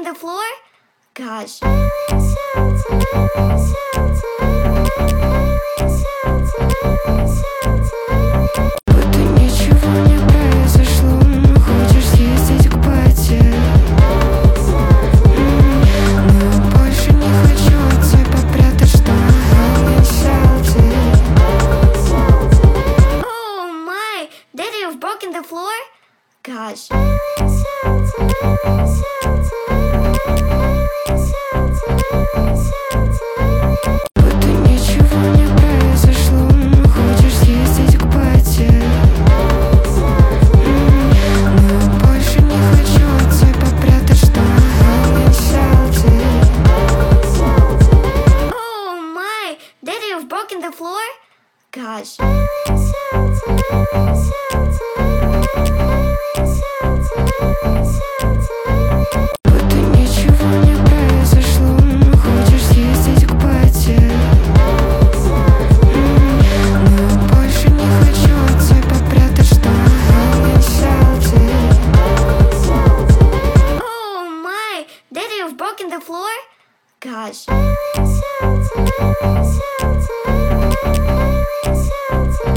the floor? Gosh. Будто ничего не произошло. Хочешь съездить к пати, но больше не хочу от тебя прятать, что Oh my! Daddy, you've broken the floor? Gosh. Будто ничего не произошло. Хочешь съездить к пати, но больше не хочу от тебя прятать, что Oh my! Daddy, you've broken the floor? Gosh. Будто ничего не произошло. Хочешь съездить к пати, но больше не хочу от тебя прятать, что Oh my! Daddy, you've broken the floor? Gosh.